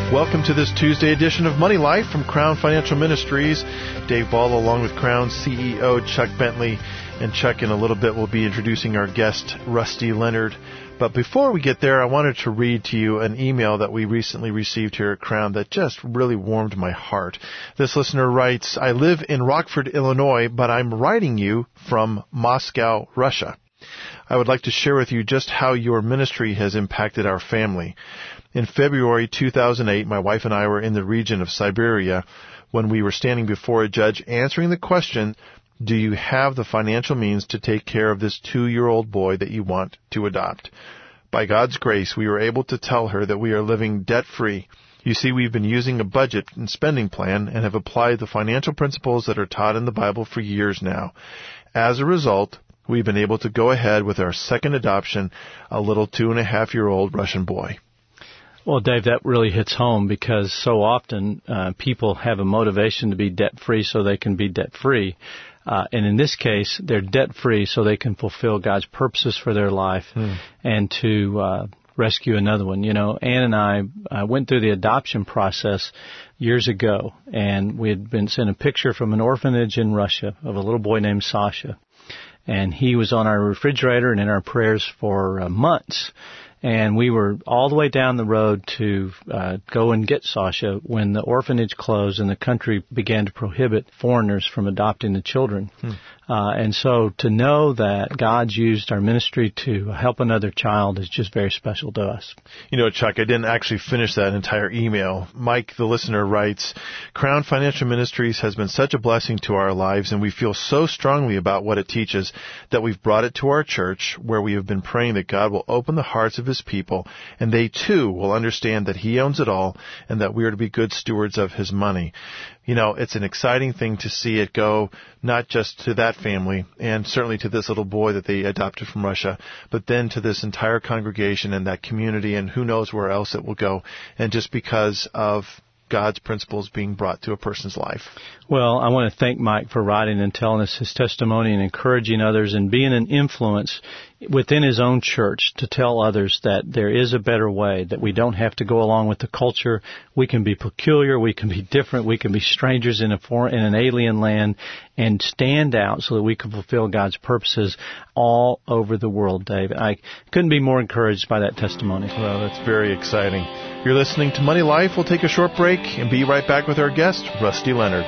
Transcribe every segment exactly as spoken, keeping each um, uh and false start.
Welcome to this Tuesday edition of Money Life from Crown Financial Ministries. Dave Ball along with Crown C E O Chuck Bentley. And Chuck, in a little bit, will be introducing our guest, Rusty Leonard. But before we get there, I wanted to read to you an email that we recently received here at Crown that just really warmed my heart. This listener writes, I live in Rockford, Illinois, but I'm writing you from Moscow, Russia. I would like to share with you just how your ministry has impacted our family. In February two thousand eight, my wife and I were in the region of Siberia when we were standing before a judge answering the question, do you have the financial means to take care of this two-year-old boy that you want to adopt? By God's grace, we were able to tell her that we are living debt-free. You see, we've been using a budget and spending plan and have applied the financial principles that are taught in the Bible for years now. As a result, we've been able to go ahead with our second adoption, a little two-and-a-half-year-old Russian boy. Well, Dave, that really hits home because so often uh, people have a motivation to be debt-free so they can be debt-free. Uh, and in this case, they're debt-free so they can fulfill God's purposes for their life hmm. and to uh, rescue another one. You know, Ann and I uh, went through the adoption process years ago, and we had been sent a picture from an orphanage in Russia of a little boy named Sasha. And he was on our refrigerator and in our prayers for uh, months. And we were all the way down the road to uh, go and get Sasha when the orphanage closed and the country began to prohibit foreigners from adopting the children. Hmm. Uh, and so to know that God's used our ministry to help another child is just very special to us. You know, Chuck, I didn't actually finish that entire email. Mike, the listener, writes, Crown Financial Ministries has been such a blessing to our lives, and we feel so strongly about what it teaches that we've brought it to our church, where we have been praying that God will open the hearts of His people, and they too will understand that He owns it all and that we are to be good stewards of His money. You know, it's an exciting thing to see it go not just to that family and certainly to this little boy that they adopted from Russia, but then to this entire congregation and that community, and who knows where else it will go. And just because of God's principles being brought to a person's life. Well, I want to thank Mike for writing and telling us his testimony and encouraging others and being an influence within his own church to tell others that there is a better way, that we don't have to go along with the culture. We can be peculiar, we can be different, we can be strangers in a foreign, in an alien land and stand out so that we can fulfill God's purposes all over the world, Dave. I couldn't be more encouraged by that testimony. Well, that's very exciting. You're listening to Money Life. We'll take a short break and be right back with our guest, Rusty Leonard.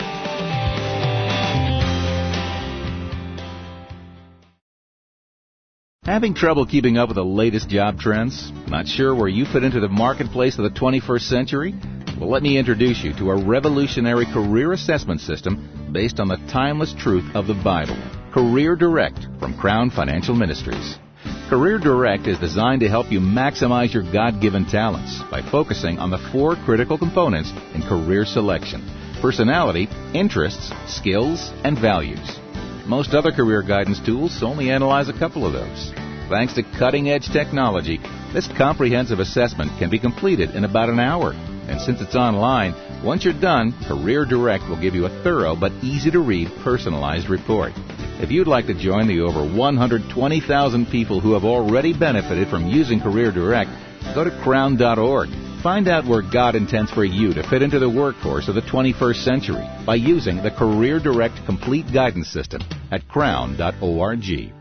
Having trouble keeping up with the latest job trends? Not sure where you fit into the marketplace of the twenty-first century? Well, let me introduce you to a revolutionary career assessment system based on the timeless truth of the Bible. Career Direct from Crown Financial Ministries. Career Direct is designed to help you maximize your God-given talents by focusing on the four critical components in career selection: personality, interests, skills, and values. Most other career guidance tools only analyze a couple of those. Thanks to cutting-edge technology, this comprehensive assessment can be completed in about an hour. And since it's online, once you're done, Career Direct will give you a thorough but easy-to-read personalized report. If you'd like to join the over one hundred twenty thousand people who have already benefited from using Career Direct, go to crown dot org. Find out where God intends for you to fit into the workforce of the twenty-first century by using the Career Direct Complete Guidance System at crown dot org.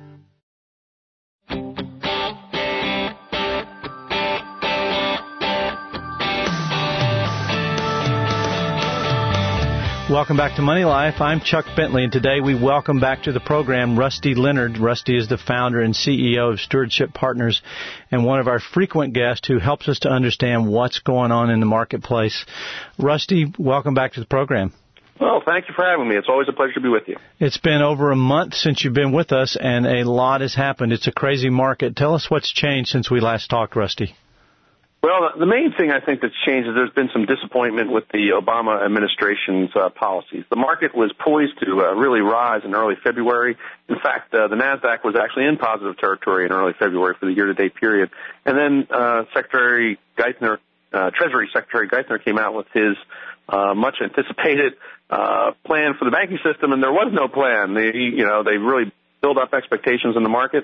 Welcome back to Money Life. I'm Chuck Bentley, and today we welcome back to the program Rusty Leonard. Rusty is the founder and C E O of Stewardship Partners and one of our frequent guests who helps us to understand what's going on in the marketplace. Rusty, welcome back to the program. Well, thank you for having me. It's always a pleasure to be with you. It's been over a month since you've been with us, and a lot has happened. It's a crazy market. Tell us what's changed since we last talked, Rusty. Well, the main thing I think that's changed is there's been some disappointment with the Obama administration's uh, policies. The market was poised to uh, really rise in early February. In fact, uh, the NASDAQ was actually in positive territory in early February for the year-to-date period. And then uh, Secretary Geithner, uh, Treasury Secretary Geithner came out with his uh, much-anticipated uh, plan for the banking system, and there was no plan. They, you know, they really built up expectations in the market.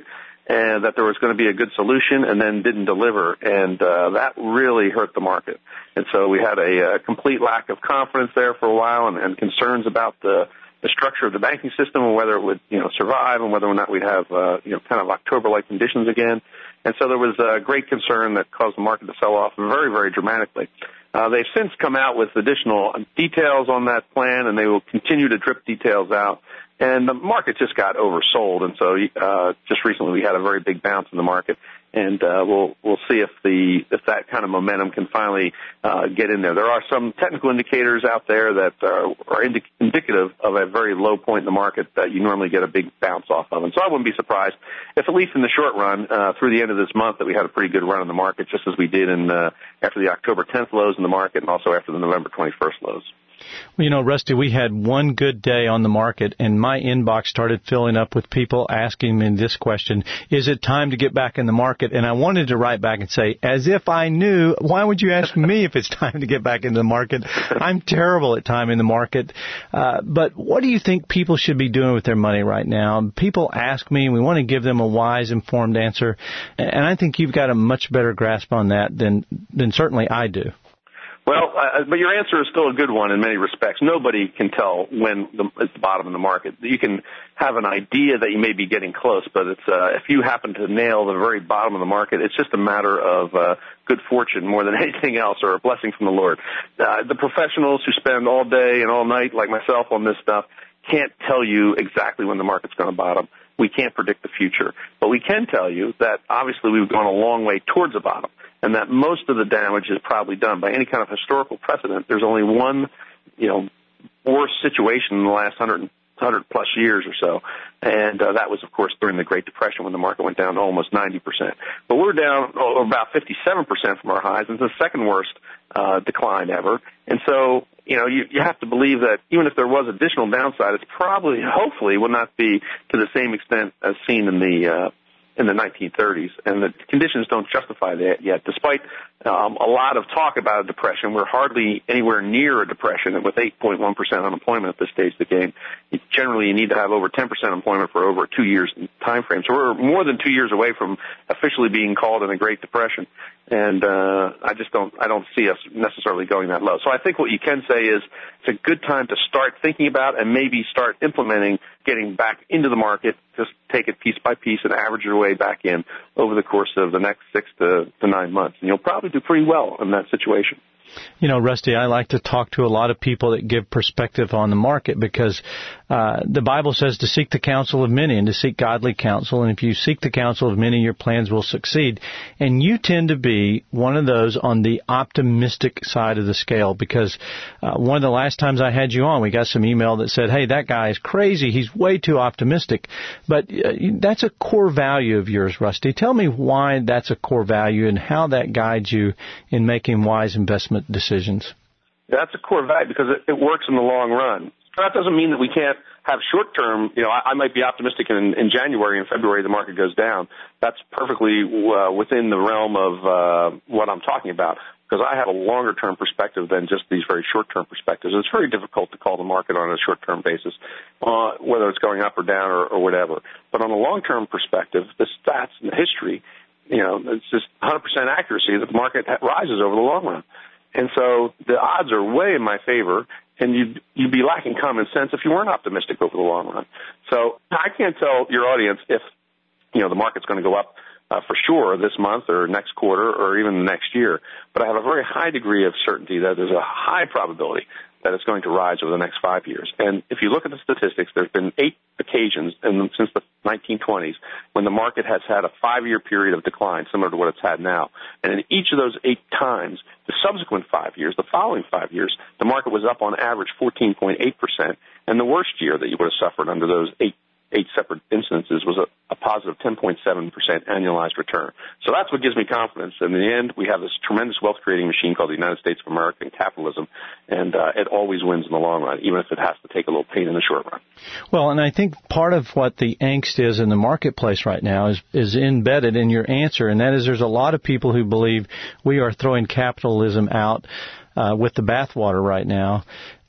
and that there was going to be a good solution, and then didn't deliver, and uh, that really hurt the market. And so we had a, a complete lack of confidence there for a while, and, and concerns about the, the structure of the banking system and whether it would, you know, survive, and whether or not we'd have, uh, you know, kind of October-like conditions again. And so there was a great concern that caused the market to sell off very, very dramatically. Uh, they've since come out with additional details on that plan, and they will continue to drip details out. And the market just got oversold, and so uh, just recently we had a very big bounce in the market, and uh, we'll we'll see if the if that kind of momentum can finally uh, get in there. There are some technical indicators out there that uh, are indi- indicative of a very low point in the market that you normally get a big bounce off of, and so I wouldn't be surprised if, at least in the short run, uh, through the end of this month, that we had a pretty good run in the market, just as we did in uh, after the October tenth lows in the market, and also after the November twenty-first lows. Well, you know, Rusty, we had one good day on the market, and my inbox started filling up with people asking me this question: is it time to get back in the market? And I wanted to write back and say, as if I knew, why would you ask me if it's time to get back into the market? I'm terrible at timing the market. Uh, but what do you think people should be doing with their money right now? People ask me, and we want to give them a wise, informed answer, and I think you've got a much better grasp on that than than certainly I do. Well, uh, but your answer is still a good one in many respects. Nobody can tell when the, it's the bottom of the market. You can have an idea that you may be getting close, but it's uh, if you happen to nail the very bottom of the market, it's just a matter of uh, good fortune more than anything else, or a blessing from the Lord. Uh, the professionals who spend all day and all night, like myself, on this stuff, can't tell you exactly when the market's going to bottom. We can't predict the future. But we can tell you that obviously we've gone a long way towards the bottom, and that most of the damage is probably done. By any kind of historical precedent, there's only one, you know, worse situation in the last hundred, hundred plus years or so. And uh, that was, of course, during the Great Depression, when the market went down to almost ninety percent. But we're down oh, about fifty-seven percent from our highs, and it's the second worst uh, decline ever. And so, you know, you, you have to believe that even if there was additional downside, it's probably, hopefully, will not be to the same extent as seen in the uh, in the nineteen thirties, and the conditions don't justify that yet. Despite um, a lot of talk about a depression, we're hardly anywhere near a depression. And with eight point one percent unemployment at this stage of the game, generally you need to have over ten percent employment for over two years time frame. So we're more than two years away from officially being called in a Great Depression. And uh, I just don't, I don't see us necessarily going that low. So I think what you can say is it's a good time to start thinking about and maybe start implementing getting back into the market. Just take it piece by piece and average your way back in over the course of the next six to, to nine months. And you'll probably do pretty well in that situation. You know, Rusty, I like to talk to a lot of people that give perspective on the market, because uh, the Bible says to seek the counsel of many and to seek godly counsel. And if you seek the counsel of many, your plans will succeed. And you tend to be one of those on the optimistic side of the scale, because uh, one of the last times I had you on, we got some email that said, hey, that guy is crazy. He's way too optimistic. But uh, that's a core value of yours, Rusty. Tell me why that's a core value and how that guides you in making wise investment decisions. That's a core value because it, it works in the long run. That doesn't mean that we can't have short-term, you know, I, I might be optimistic in, in January and February the market goes down. That's perfectly uh, within the realm of uh, what I'm talking about, because I have a longer-term perspective than just these very short-term perspectives. It's very difficult to call the market on a short-term basis, uh, whether it's going up or down or, or whatever. But on a long-term perspective, the stats and the history, you know, it's just one hundred percent accuracy that the market rises over the long run. And so the odds are way in my favor, and you'd, you'd be lacking common sense if you weren't optimistic over the long run. So I can't tell your audience if, you know, the market's going to go up uh, for sure this month or next quarter or even next year, but I have a very high degree of certainty that there's a high probability that it's going to rise over the next five years. And if you look at the statistics, there's been eight occasions in, since the nineteen twenties when the market has had a five-year period of decline, similar to what it's had now. And in each of those eight times, the subsequent five years, the following five years, the market was up on average fourteen point eight percent. And the worst year that you would have suffered under those eight eight separate instances was a, a positive ten point seven percent annualized return. So that's what gives me confidence. In the end, we have this tremendous wealth-creating machine called the United States of America and capitalism, and uh, it always wins in the long run, even if it has to take a little pain in the short run. Well, and I think part of what the angst is in the marketplace right now is, is embedded in your answer, and that is there's a lot of people who believe we are throwing capitalism out uh, with the bathwater right now.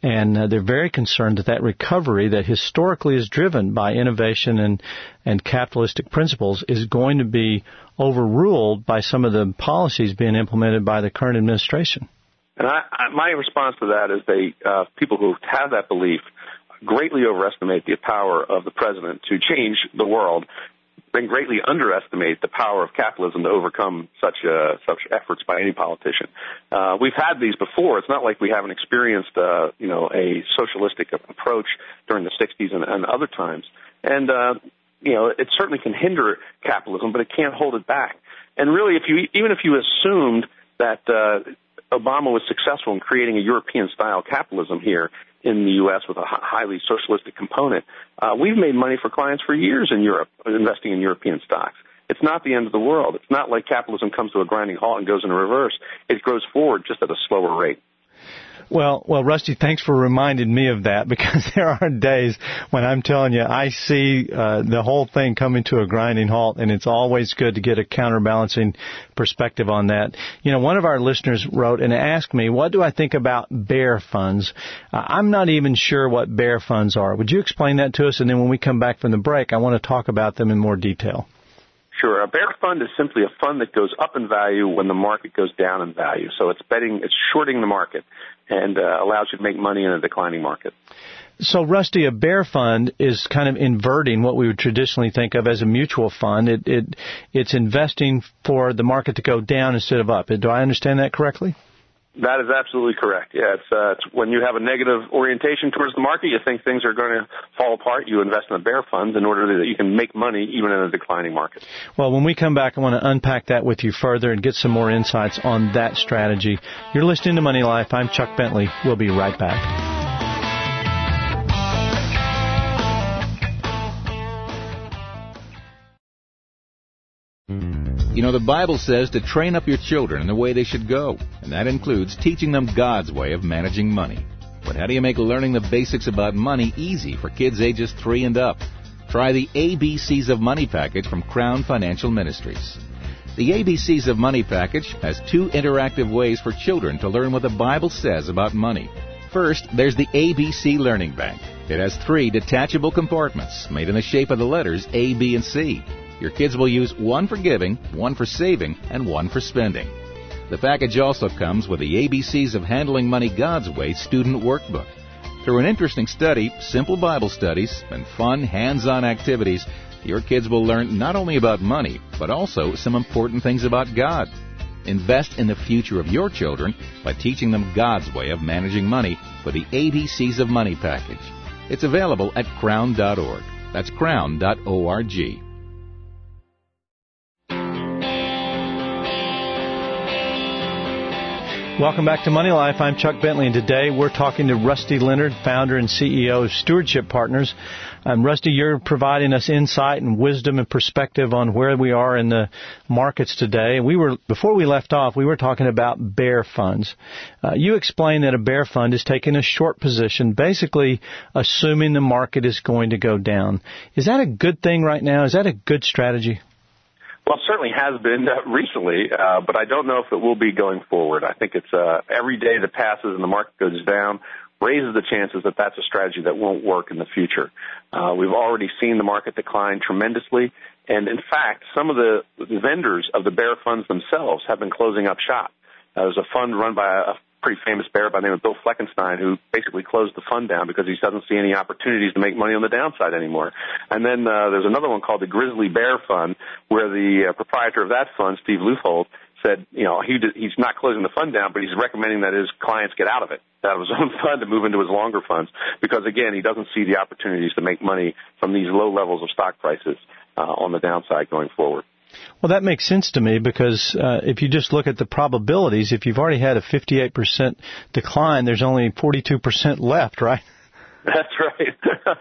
And uh, they're very concerned that that recovery that historically is driven by innovation and, and capitalistic principles is going to be overruled by some of the policies being implemented by the current administration. And I, I, my response to that is they, uh, people who have that belief greatly overestimate the power of the president to change the world, then greatly underestimate the power of capitalism to overcome such uh, such efforts by any politician. Uh, we've had these before. It's not like we haven't experienced, uh, you know, a socialistic approach during the sixties and, and other times. And uh, you know, it certainly can hinder capitalism, but it can't hold it back. And really, if you even if you assumed that uh, Obama was successful in creating a European-style capitalism here in the U S with a highly socialistic component, uh, we've made money for clients for years in Europe, investing in European stocks. It's not the end of the world. It's not like capitalism comes to a grinding halt and goes in reverse. It goes forward just at a slower rate. Well, well, Rusty, thanks for reminding me of that, because there are days when I'm telling you I see uh, the whole thing coming to a grinding halt, and it's always good to get a counterbalancing perspective on that. You know, one of our listeners wrote and asked me, what do I think about bear funds? Uh, I'm not even sure what bear funds are. Would you explain that to us? And then when we come back from the break, I want to talk about them in more detail. Sure. A bear fund is simply a fund that goes up in value when the market goes down in value. So it's betting, it's shorting the market and uh, allows you to make money in a declining market. So, Rusty, a bear fund is kind of inverting what we would traditionally think of as a mutual fund. It, it it's investing for the market to go down instead of up. Do I understand that correctly? That is absolutely correct. Yeah, it's, uh, it's when you have a negative orientation towards the market, you think things are going to fall apart, you invest in a bear fund in order that you can make money even in a declining market. Well, when we come back, I want to unpack that with you further and get some more insights on that strategy. You're listening to Money Life. I'm Chuck Bentley. We'll be right back. You know, the Bible says to train up your children in the way they should go, and that includes teaching them God's way of managing money. But how do you make learning the basics about money easy for kids ages three and up? Try the A B Cs of Money package from Crown Financial Ministries. The A B Cs of Money package has two interactive ways for children to learn what the Bible says about money. First, there's the A B C Learning Bank. It has three detachable compartments made in the shape of the letters A, B, and C. Your kids will use one for giving, one for saving, and one for spending. The package also comes with the A B Cs of Handling Money God's Way student workbook. Through an interesting study, simple Bible studies, and fun hands-on activities, your kids will learn not only about money, but also some important things about God. Invest in the future of your children by teaching them God's way of managing money with the A B Cs of Money package. It's available at crown dot org. That's crown dot org. Welcome back to Money Life. I'm Chuck Bentley, and today we're talking to Rusty Leonard, founder and C E O of Stewardship Partners. Um, Rusty, you're providing us insight and wisdom and perspective on where we are in the markets today. We were before we left off, we were talking about bear funds. Uh, you explained that a bear fund is taking a short position, basically assuming the market is going to go down. Is that a good thing right now? Is that a good strategy? Well, it certainly has been uh, recently, uh, but I don't know if it will be going forward. I think it's uh, every day that passes and the market goes down raises the chances that that's a strategy that won't work in the future. Uh, we've already seen the market decline tremendously, and in fact, some of the vendors of the bear funds themselves have been closing up shop. Uh, there's a fund run by a pretty famous bear by the name of Bill Fleckenstein, who basically closed the fund down because he doesn't see any opportunities to make money on the downside anymore. And then uh, there's another one called the Grizzly Bear Fund, where the uh, proprietor of that fund, Steve Leupold, said, you know, he did, he's not closing the fund down, but he's recommending that his clients get out of it, out of his own fund, to move into his longer funds, because, again, he doesn't see the opportunities to make money from these low levels of stock prices uh, on the downside going forward. Well, that makes sense to me, because uh, if you just look at the probabilities, if you've already had a fifty-eight percent decline, there's only forty-two percent left, right? That's right.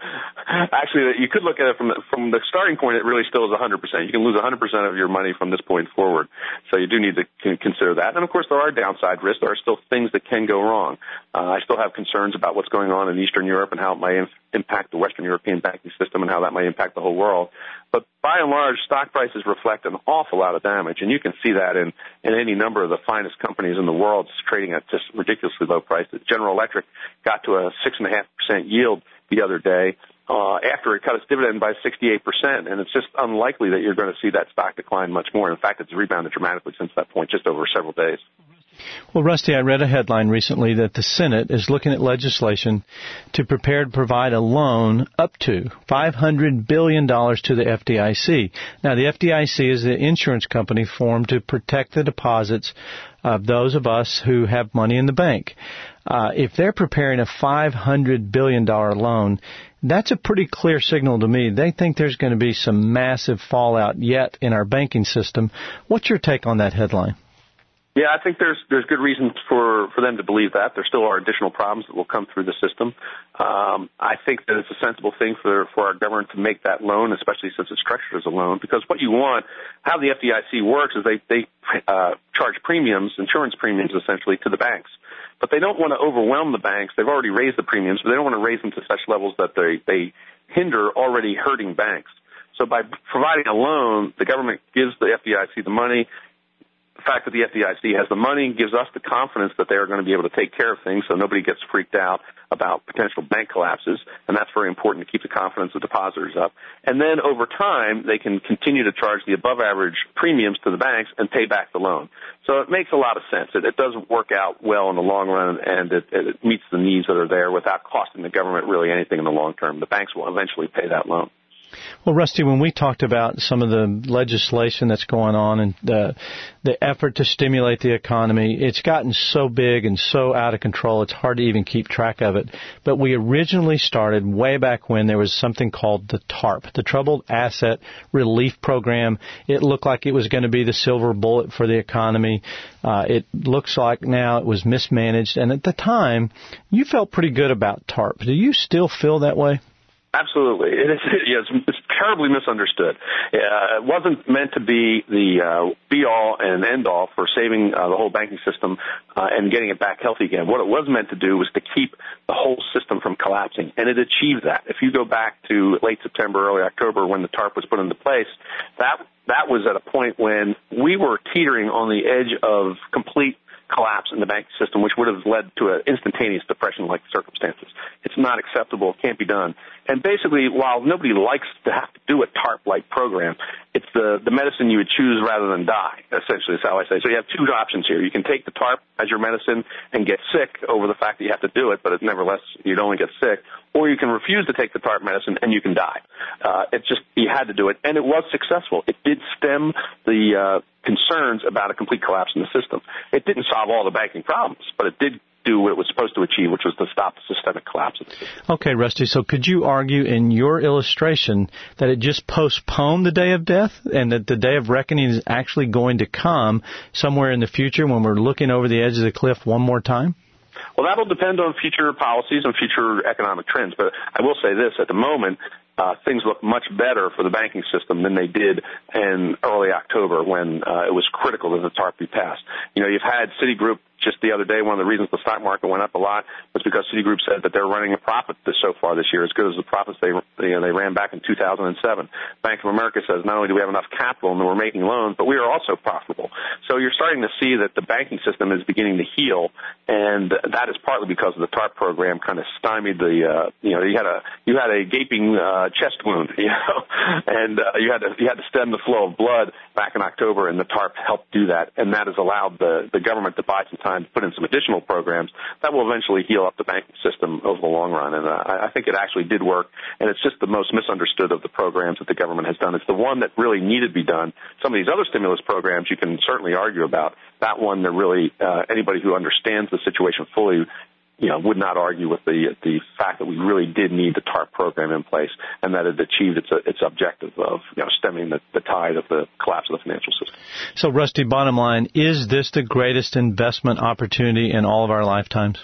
Actually, you could look at it from the, from the starting point. It really still is one hundred percent. You can lose one hundred percent of your money from this point forward. So you do need to consider that. And, of course, there are downside risks. There are still things that can go wrong. Uh, I still have concerns about what's going on in Eastern Europe and how it might impact the Western European banking system and how that might impact the whole world. But by and large, stock prices reflect an awful lot of damage, and you can see that in, in any number of the finest companies in the world trading at just ridiculously low prices. General Electric got to a six point five percent yield the other day uh, after it cut its dividend by sixty-eight percent, and it's just unlikely that you're going to see that stock decline much more. In fact, it's rebounded dramatically since that point, just over several days. Well, Rusty, I read a headline recently that the Senate is looking at legislation to prepare to provide a loan up to five hundred billion dollars to the F D I C. Now, the F D I C is the insurance company formed to protect the deposits of those of us who have money in the bank. Uh, if they're preparing a five hundred billion dollars loan, that's a pretty clear signal to me. They think there's going to be some massive fallout yet in our banking system. What's your take on that headline? Yeah, I think there's there's good reason for, for them to believe that. There still are additional problems that will come through the system. Um, I think that it's a sensible thing for for our government to make that loan, especially since it's structured as a loan, because what you want, how the F D I C works is they, they uh, charge premiums, insurance premiums essentially, to the banks. But they don't want to overwhelm the banks. They've already raised the premiums, but they don't want to raise them to such levels that they, they hinder already hurting banks. So by providing a loan, the government gives the F D I C the money. The fact that the F D I C has the money gives us the confidence that they are going to be able to take care of things so nobody gets freaked out about potential bank collapses, and that's very important to keep the confidence of depositors up. And then over time, they can continue to charge the above-average premiums to the banks and pay back the loan. So it makes a lot of sense. It, it does work out well in the long run, and it, it meets the needs that are there without costing the government really anything in the long term. The banks will eventually pay that loan. Well, Rusty, when we talked about some of the legislation that's going on and the, the effort to stimulate the economy, it's gotten so big and so out of control, it's hard to even keep track of it. But we originally started way back when there was something called the TARP, the Troubled Asset Relief Program. It looked like it was going to be the silver bullet for the economy. Uh, it looks like now it was mismanaged. And at the time, you felt pretty good about TARP. Do you still feel that way? Absolutely. It is, yeah, it's, it's terribly misunderstood. Uh, it wasn't meant to be the uh, be-all and end-all for saving uh, the whole banking system uh, and getting it back healthy again. What it was meant to do was to keep the whole system from collapsing, and it achieved that. If you go back to late September, early October, when the TARP was put into place, that that was at a point when we were teetering on the edge of complete collapse in the banking system, which would have led to an instantaneous depression-like circumstances. It's not acceptable. It can't be done. And basically, while nobody likes to have to do a TARP-like program, it's the, the medicine you would choose rather than die, essentially is how I say. So you have two options here. You can take the TARP as your medicine and get sick over the fact that you have to do it, but it, nevertheless, you'd only get sick. Or you can refuse to take the TARP medicine and you can die. Uh, it's just, you had to do it. And it was successful. It did stem the uh, concerns about a complete collapse in the system. It didn't solve all the banking problems, but it did do what it was supposed to achieve, which was to stop the systemic collapse of the system. Okay, Rusty, so could you argue in your illustration that it just postponed the day of death and that the day of reckoning is actually going to come somewhere in the future when we're looking over the edge of the cliff one more time? Well, that'll depend on future policies and future economic trends. But I will say this, at the moment, uh, things look much better for the banking system than they did in early October when uh, it was critical that the TARP be passed. You know, you've had Citigroup just the other day. One of the reasons the stock market went up a lot was because Citigroup said that they're running a profit this, so far this year, as good as the profits they, you know, they ran back in two thousand seven. Bank of America says not only do we have enough capital and we're making loans, but we are also profitable. So you're starting to see that the banking system is beginning to heal, and that is partly because of the TARP program kind of stymied the, uh, you know, you had a you had a gaping uh, chest wound, you know, and uh, you had to you had to stem the flow of blood back in October, and the TARP helped do that, and that has allowed the the government to buy some time to put in some additional programs that will eventually heal up the banking system over the long run. And uh, I think it actually did work, and it's just the most misunderstood of the programs that the government has done. It's the one that really needed to be done. Some of these other stimulus programs you can certainly argue about. That one, that really uh, anybody who understands the situation fully, you know, would not argue with the the fact that we really did need the TARP program in place and that it achieved its its objective of, you know, stemming the, the tide of the collapse of the financial system. So, Rusty, bottom line, is this the greatest investment opportunity in all of our lifetimes?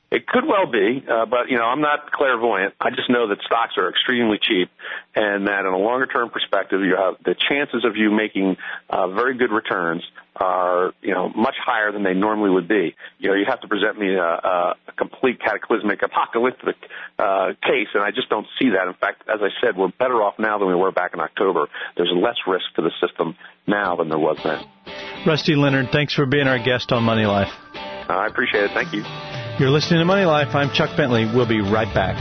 It could well be, uh, but, you know, I'm not clairvoyant. I just know that stocks are extremely cheap and that in a longer-term perspective, you have the chances of you making uh, very good returns are, you know, much higher than they normally would be. You know, you have to present me a, a, a complete cataclysmic, apocalyptic uh, case, and I just don't see that. In fact, as I said, we're better off now than we were back in October. There's less risk to the system now than there was then. Rusty Leonard, thanks for being our guest on Money Life. Uh, I appreciate it. Thank you. You're listening to Money Life. I'm Chuck Bentley. We'll be right back.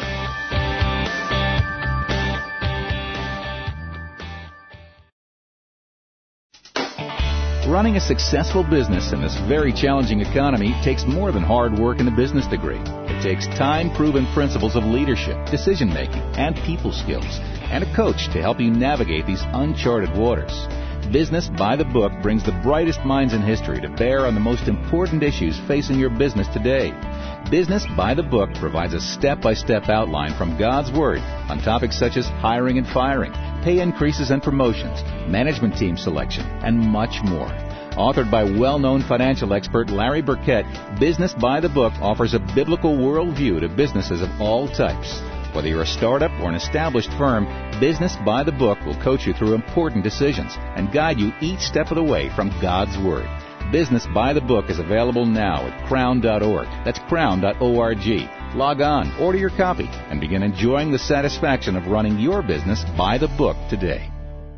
Running a successful business in this very challenging economy takes more than hard work and a business degree. It takes time-proven principles of leadership, decision-making, and people skills, and a coach to help you navigate these uncharted waters. Business by the Book brings the brightest minds in history to bear on the most important issues facing your business today. Business by the Book provides a step-by-step outline from God's Word on topics such as hiring and firing, pay increases and promotions, management team selection, and much more. Authored by well-known financial expert Larry Burkett, Business by the Book offers a biblical worldview to businesses of all types. Whether you're a startup or an established firm, Business by the Book will coach you through important decisions and guide you each step of the way from God's Word. Business by the Book is available now at crown dot org. That's crown dot org. Log on, order your copy, and begin enjoying the satisfaction of running your business by the book today.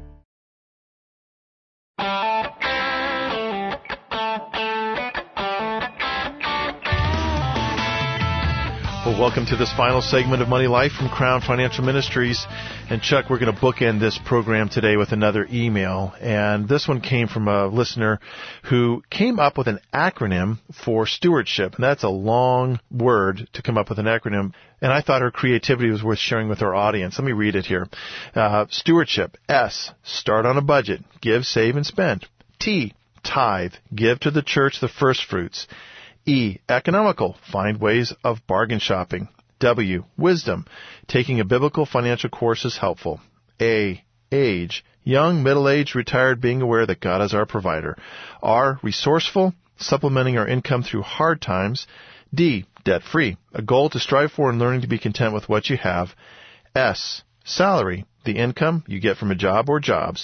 Well, welcome to this final segment of Money Life from Crown Financial Ministries. And Chuck, we're going to bookend this program today with another email. And this one came from a listener who came up with an acronym for stewardship. And that's a long word to come up with an acronym. And I thought her creativity was worth sharing with our audience. Let me read it here. Uh, stewardship. S, start on a budget. Give, save, and spend. T, tithe. Give to the church the first fruits. E, economical, find ways of bargain shopping. W, wisdom, taking a biblical financial course is helpful. A, age, young, middle-aged, retired, being aware that God is our provider. R, resourceful, supplementing our income through hard times. D, debt-free, a goal to strive for and learning to be content with what you have. S, salary, the income you get from a job or jobs.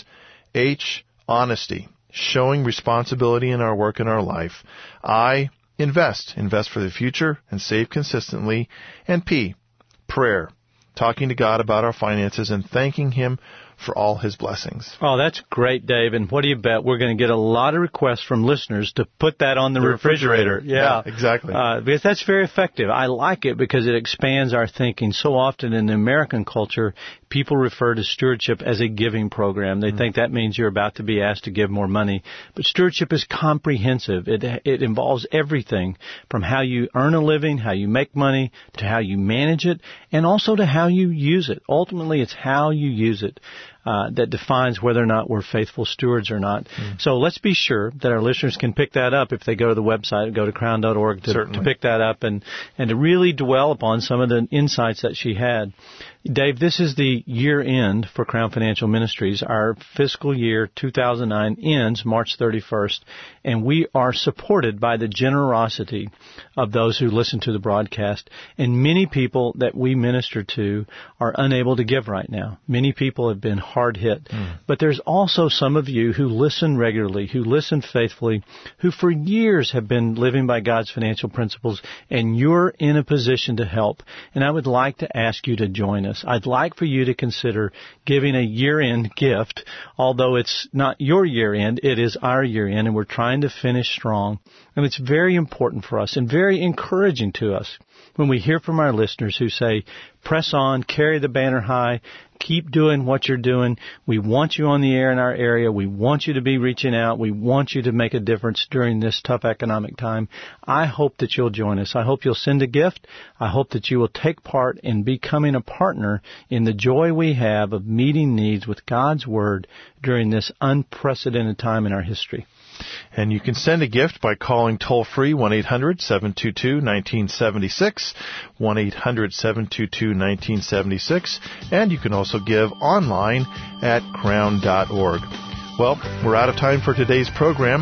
H, honesty, showing responsibility in our work and our life. I, invest. Invest for the future and save consistently. And P, prayer. Talking to God about our finances and thanking Him for all His blessings. Oh, that's great, Dave. And what do you bet? We're going to get a lot of requests from listeners to put that on the, the refrigerator. refrigerator. Yeah, yeah exactly. Uh, because that's very effective. I like it because it expands our thinking. So often in the American culture, people refer to stewardship as a giving program. They mm-hmm. think that means you're about to be asked to give more money. But stewardship is comprehensive. It it involves everything from how you earn a living, how you make money, to how you manage it, and also to how you use it. Ultimately, it's how you use it uh, that defines whether or not we're faithful stewards or not. Mm. So let's be sure that our listeners can pick that up if they go to the website, go to crown dot org to, to pick that up and, and to really dwell upon some of the insights that she had. Dave, this is the year end for Crown Financial Ministries. Our fiscal year two thousand nine ends March thirty-first, and we are supported by the generosity of those who listen to the broadcast. And many people that we minister to are unable to give right now. Many people have been hard hit. Mm. But there's also some of you who listen regularly, who listen faithfully, who for years have been living by God's financial principles, and you're in a position to help. And I would like to ask you to join us. I'd like for you to consider giving a year-end gift, although it's not your year-end, it is our year-end, and we're trying to finish strong. And it's very important for us and very encouraging to us when we hear from our listeners who say, press on, carry the banner high, keep doing what you're doing. We want you on the air in our area. We want you to be reaching out. We want you to make a difference during this tough economic time. I hope that you'll join us. I hope you'll send a gift. I hope that you will take part in becoming a partner in the joy we have of meeting needs with God's Word during this unprecedented time in our history. And you can send a gift by calling toll-free one eight hundred seven two two one nine seven six, one eight hundred seven two two one nine seven six, and you can also give online at crown dot org. Well, we're out of time for today's program.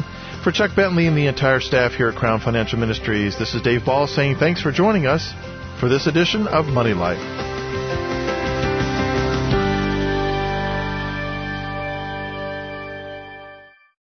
For Chuck Bentley and the entire staff here at Crown Financial Ministries, this is Dave Ball saying thanks for joining us for this edition of Money Life.